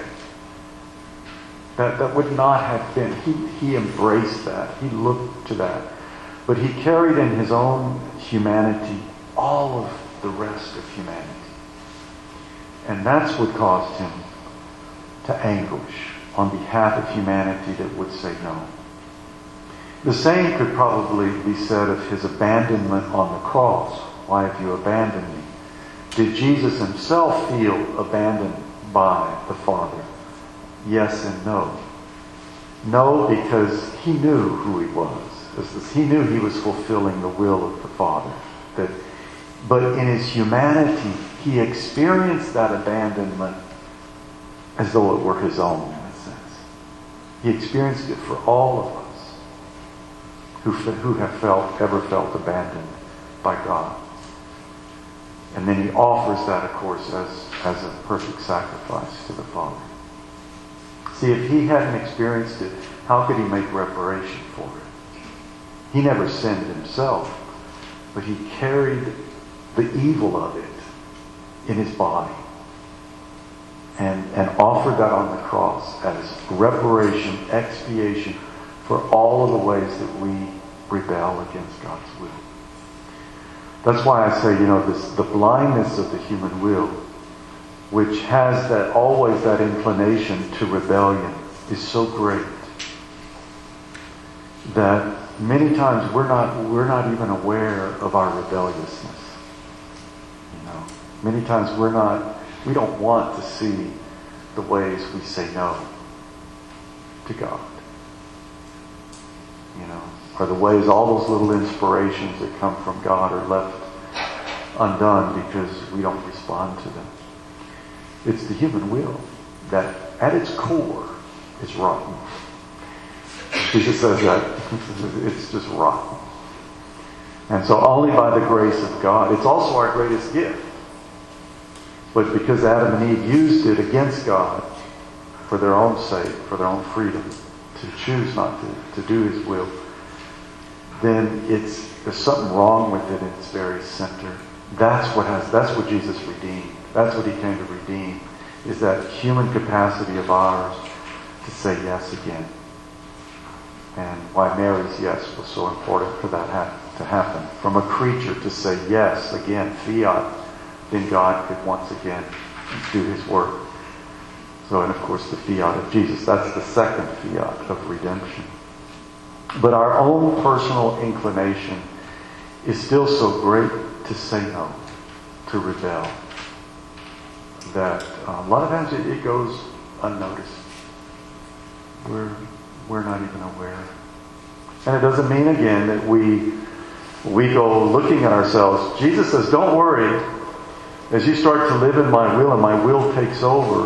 That, that would not have been, he, he embraced that. He looked to that. But he carried in his own humanity all of the rest of humanity. And that's what caused him to anguish on behalf of humanity that would say no. The same could probably be said of his abandonment on the cross. Why have you abandoned me? Did Jesus himself feel abandoned by the Father? Yes and no. No, because he knew who he was. He knew he was fulfilling the will of the Father. That, but in his humanity, he experienced that abandonment as though it were his own, in a sense. He experienced it for all of us who, who have felt, ever felt abandoned by God. And then he offers that, of course, as, as a perfect sacrifice to the Father. See, if he hadn't experienced it, how could he make reparation for it? He never sinned himself, but he carried the evil of it in his body and, and offered that on the cross as reparation, expiation for all of the ways that we rebel against God's will. That's why I say, you know, this, the blindness of the human will, which has that always that inclination to rebellion, is so great that many times we're not we're not even aware of our rebelliousness. You know, many times we're not we don't want to see the ways we say no to God. You know, or the ways all those little inspirations that come from God are left undone because we don't respond to them. It's the human will that at its core is rotten. Jesus says that it's just rotten. And so only by the grace of God, it's also our greatest gift. But because Adam and Eve used it against God for their own sake, for their own freedom, to choose not to, to do His will, then it's there's something wrong with it in its very center. That's what has that's what Jesus redeemed. That's what He came to redeem, is that human capacity of ours to say yes again. And why Mary's yes was so important for that ha- to happen. From a creature to say yes again, fiat, then God could once again do His work. So, and of course the fiat of Jesus, that's the second fiat of redemption. But our own personal inclination is still so great to say no, to rebel, that uh, a lot of times it, it goes unnoticed. We're we're not even aware. And it doesn't mean again that we we go looking at ourselves. Jesus says, don't worry. As you start to live in my will and my will takes over,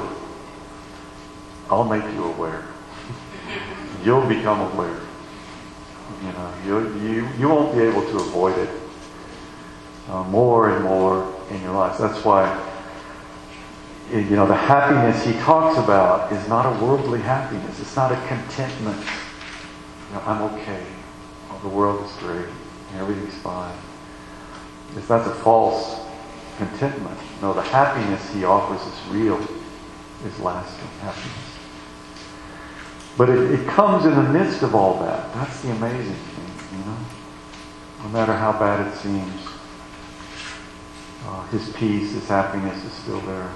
I'll make you aware. You'll become aware. You know, you you you won't be able to avoid it uh, more and more in your life. That's why, you know, the happiness he talks about is not a worldly happiness. It's not a contentment. You know, I'm okay. Oh, the world is great. Everything's fine. It's that's a false contentment. No, the happiness he offers is real, is lasting happiness. But it, it comes in the midst of all that. That's the amazing thing, you know. No matter how bad it seems, uh, his peace, his happiness is still there.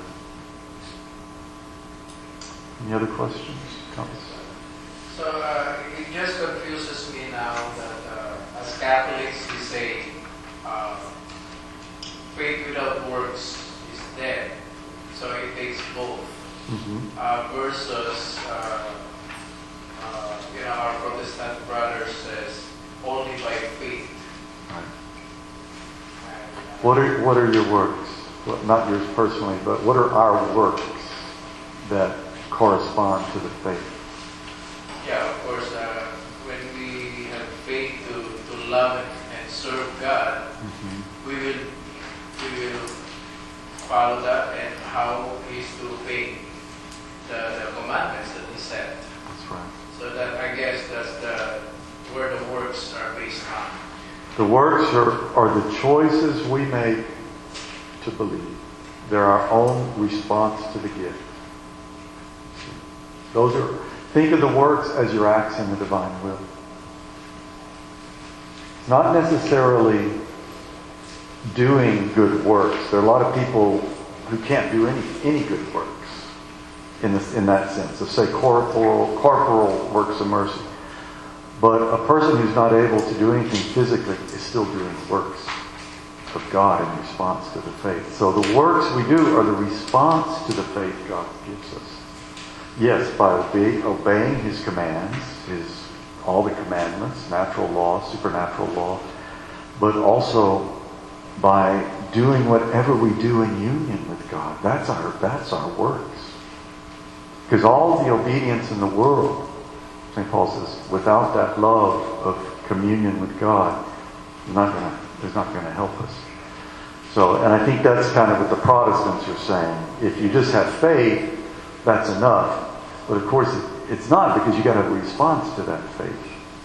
Any other questions, Thomas?
So uh, it just confuses me now that uh, as Catholics we say uh, faith without works is dead. So it takes both.
Mhm.
uh, versus, uh, uh, you know, our Protestant brothers says, only by faith.
Right.
And, uh,
What are what are your works? Well, not yours personally, but what are our works that correspond to the faith?
Yeah, of course, uh, when we have faith to, to love and, and serve God,
Mm-hmm.
we will we will follow that and how is to obey the, the commandments that He set.
That's right.
So that I guess that's the where the works are based on.
The works are, are the choices we make to believe. They're our own response to the gift. Those are, think of the works as your acts in the divine will. Not necessarily doing good works. There are a lot of people who can't do any any good works in this in that sense of, say, corporal corporal works of mercy. But a person who's not able to do anything physically is still doing works of God in response to the faith. So the works we do are the response to the faith God gives us. Yes, by obe- obeying His commands, His all the commandments, natural law, supernatural law, but also by doing whatever we do in union with God. That's our that's our works. Because all the obedience in the world, Saint Paul says, without that love of communion with God, it's not gonna it's not gonna help us. So, and I think that's kind of what the Protestants are saying. If you just have faith, that's enough. But of course, it, it's not, because you got to have a response to that faith.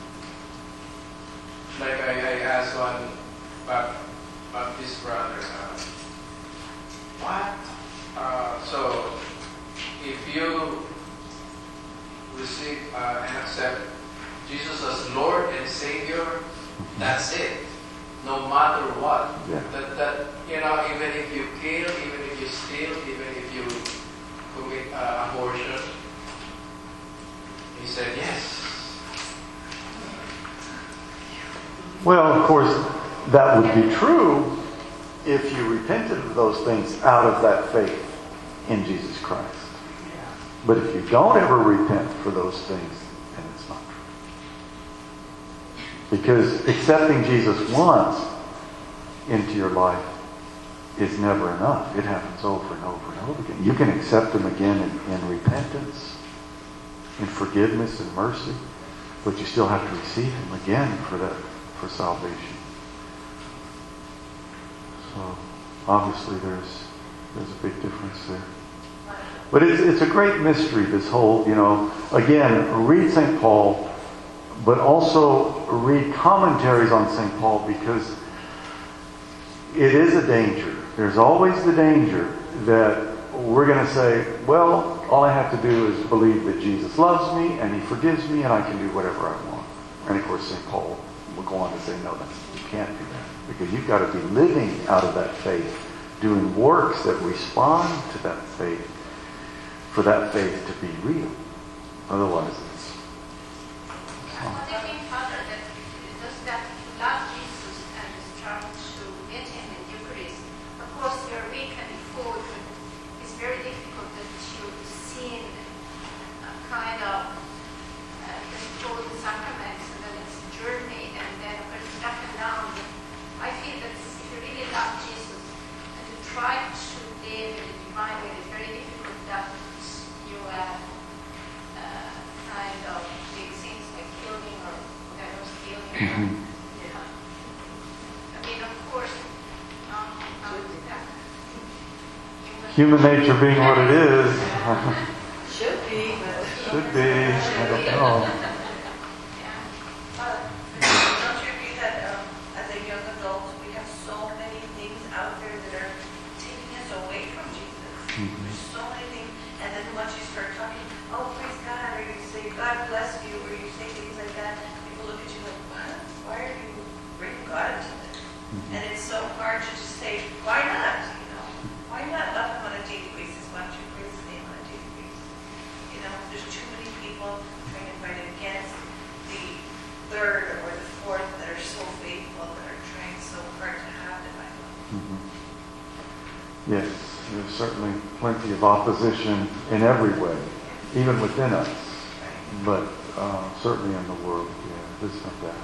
Like I, I asked one Bap- Baptist brother, uh, what? Uh, so, if you receive uh, and accept Jesus as Lord and Savior, that's it. No matter what.
Yeah.
That, that, you know, even if you kill, even if you steal, even if you commit uh, abortion, he said yes.
Well, of course, that would be true if you repented of those things out of that faith in Jesus Christ. But if you don't ever repent for those things, then it's not true. Because accepting Jesus once into your life is never enough. It happens over and over and over again. You can accept Him again in, in repentance, in forgiveness and mercy, but you still have to receive Him again for that, for salvation. So obviously there's there's a big difference there. But it's it's a great mystery, this whole, you know, again, read Saint Paul, but also read commentaries on Saint Paul, because it is a danger. There's always the danger that we're going to say, well, all I have to do is believe that Jesus loves me and He forgives me and I can do whatever I want. And of course, Saint Paul will go on to say, no, that's, you can't do that. Because you've got to be living out of that faith, doing works that respond to that faith, for that faith to be real. Otherwise, it's...
What do you think, Father, that does that love Jesus and try to meet Him in Eucharist? Of course, you're weak and full, but it's very difficult that you've seen a kind of uh, the full sacraments, and then it's a journey, and then of course up and down. But I feel that if you really love Jesus and you try to live in the divine way, it's very difficult that you have uh, kind of big things like killing or whatever, stealing.
Mhm.
Yeah. I mean, of course, um, um, yeah.
Human nature being what it is.
Should be, but...
Should be. I don't know.
Yeah.
Don't you agree that um, as a young adult, we have so many things out there that are taking us away from Jesus?
Mhm.
There's so many things, and then once you start talking, oh, praise God, or you say, God bless you, or you say things like that, people look at you like, what? Why are you bringing God into this? And it's so hard to just say, why not? You know, why not love Him on a daily basis? Why don't you praise His name on a daily basis? You know, there's too many people trying to fight against the third or the fourth that are so faithful, that are trying so hard to have divine love.
Mhm. Yes, there's certainly plenty of opposition in every way, even within us, but uh, certainly in the world. Yeah, there's no doubt.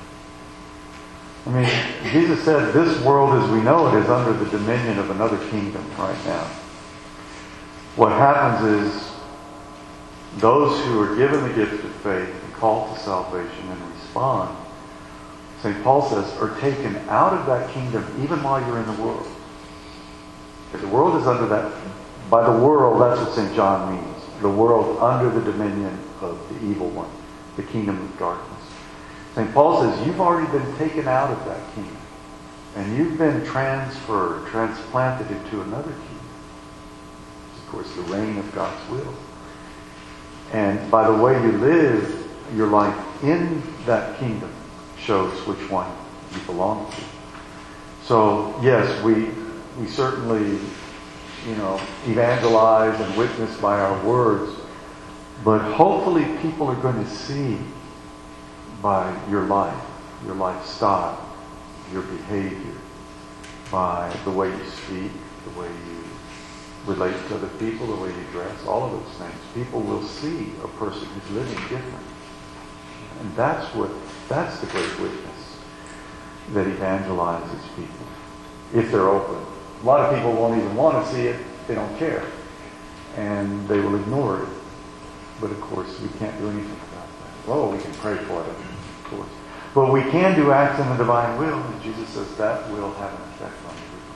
I mean, Jesus said this world as we know it is under the dominion of another kingdom right now. What happens is those who are given the gift of faith and called to salvation and respond, Saint Paul says, are taken out of that kingdom even while you're in the world. If the world is under that, by the world, that's what Saint John means. The world under the dominion of the evil one, the kingdom of darkness. Saint Paul says, you've already been taken out of that kingdom. And you've been transferred, transplanted into another kingdom. Of course, the reign of God's will. And by the way you live your life in that kingdom shows which one you belong to. So, yes, we we certainly, you know, evangelize and witness by our words, but hopefully people are going to see by your life, your lifestyle, your behavior, by the way you speak, the way you relate to other people, the way you dress, all of those things. People will see a person who's living different. And that's what, that's the great witness that evangelizes people, if they're open. A lot of people won't even want to see it. They don't care. And they will ignore it. But of course, we can't do anything about that. Well, we can pray for it, of course. But we can do acts in the divine will, and Jesus says that will have an effect on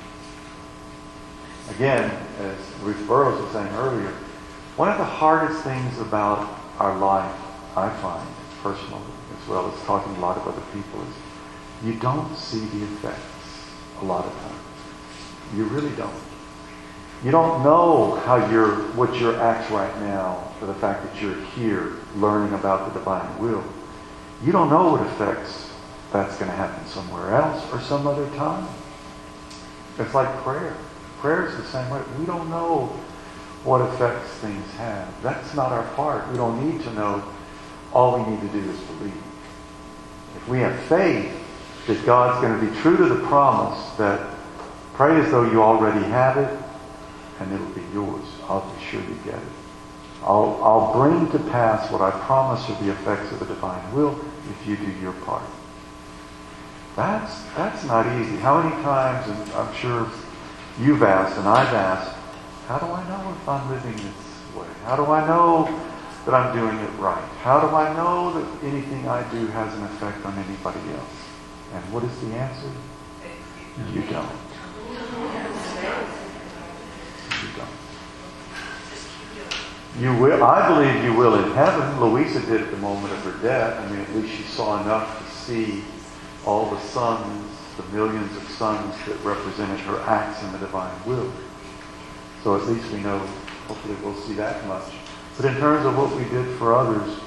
everyone. Again, as Ruth Burroughs was saying earlier, one of the hardest things about our life, I find, personally, as well as talking to a lot of other people, is you don't see the effects a lot of times. You really don't. You don't know how your what your acts right now, for the fact that you're here learning about the divine will. You don't know what effects that's going to happen somewhere else or some other time. It's like prayer. Prayer is the same way. We don't know what effects things have. That's not our part. We don't need to know. All we need to do is believe. If we have faith that God's going to be true to the promise that pray as though you already have it, and it'll be yours. I'll be sure you get it. I'll, I'll bring to pass what I promise are the effects of the divine will if you do your part. That's, that's not easy. How many times, and I'm sure you've asked and I've asked, how do I know if I'm living this way? How do I know that I'm doing it right? How do I know that anything I do has an effect on anybody else? And what is the answer? You don't. You don't. You will. I believe you will in heaven. Louisa did at the moment of her death. I mean, at least she saw enough to see all the sons, the millions of sons that represented her acts in the divine will. So at least we know, hopefully we'll see that much. But in terms of what we did for others,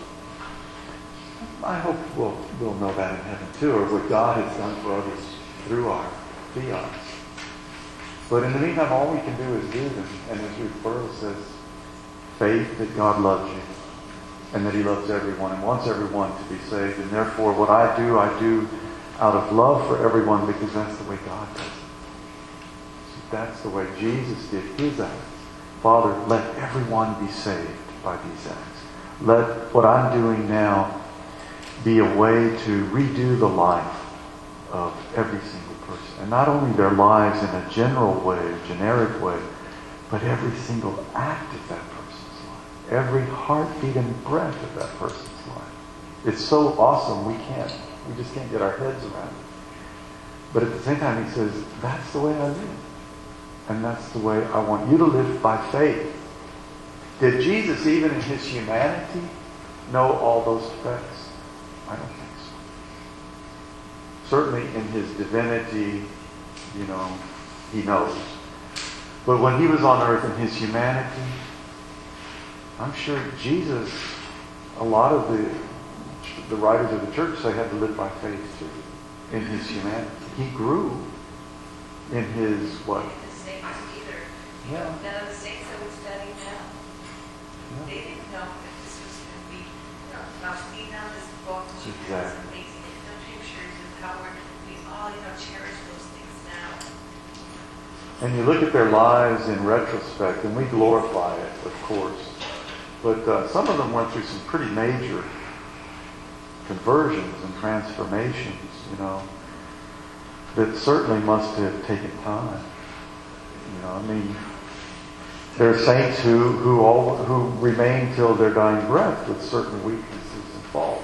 I hope we'll, we'll know that in heaven too, or what God has done for others through our fiats. But in the meantime, all we can do is do them. And as Ruth Burroughs says, faith that God loves you and that He loves everyone and wants everyone to be saved. And therefore, what I do, I do out of love for everyone because that's the way God does it. So that's the way Jesus did His acts. Father, let everyone be saved by these acts. Let what I'm doing now be a way to redo the life of every single person. And not only their lives in a general way, a generic way, but every single act of that person's life. Every heartbeat and breath of that person's life. It's so awesome we can't, we just can't get our heads around it. But at the same time He says, that's the way I live. And that's the way I want you to live, by faith. Did Jesus, even in His humanity, know all those effects? I don't think so. Certainly in His divinity, you know, He knows. But when He was on earth in His humanity, I'm sure Jesus, a lot of the the writers of the church say, had to live by faith too, in His humanity. He grew in His what?
The saints either.
Yeah.
None of the saints that we study now,
Yeah.
they didn't know that this was going to be, you know, about reading out this book, and she
Exactly.
has amazing, you know, pictures and how we're, we all, you know, cherish those things now.
and you look at their lives in retrospect, and we glorify it, of course, but uh, some of them went through some pretty major conversions and transformations, you know, that certainly must have taken time. You know, I mean, there are saints who who all who remain till their dying breath with certain weaknesses and faults.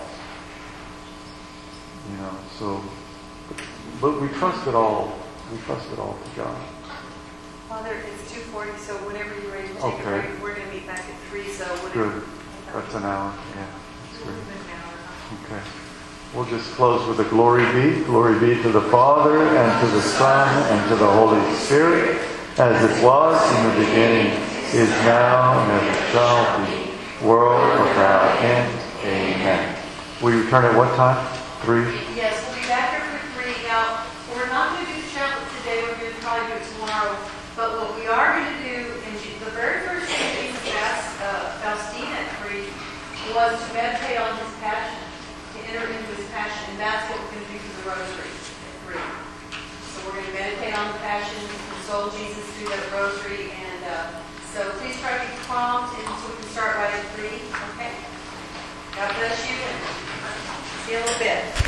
You know, so, but we trust it all. We trust it all to God.
Father, it's two forty, so whenever you're ready to take
Okay.
a break, we're going to meet back at three, so whatever.
Good. That's an hour. Yeah, that's great.
An hour.
Okay. We'll just close with a glory be. Glory be to the Father, and to the Son, and to the Holy Spirit, as it was in the beginning, is now, and ever shall be, world without end. Amen. We return at what time? Three?
Yes, we'll be back here for three. Now, we're not going to do the chaplet today, we're going to probably do it tomorrow. But what we are going to do, in the very first thing Jesus asked uh, Faustina at three was to meditate on his passion, to enter into his passion, and that's what we're going to do for the rosary at three. So we're going to meditate on the passion, console Jesus through that rosary, and uh, so please try to be prompt, and so we can start right at three, okay? God bless you, and see you in a little bit.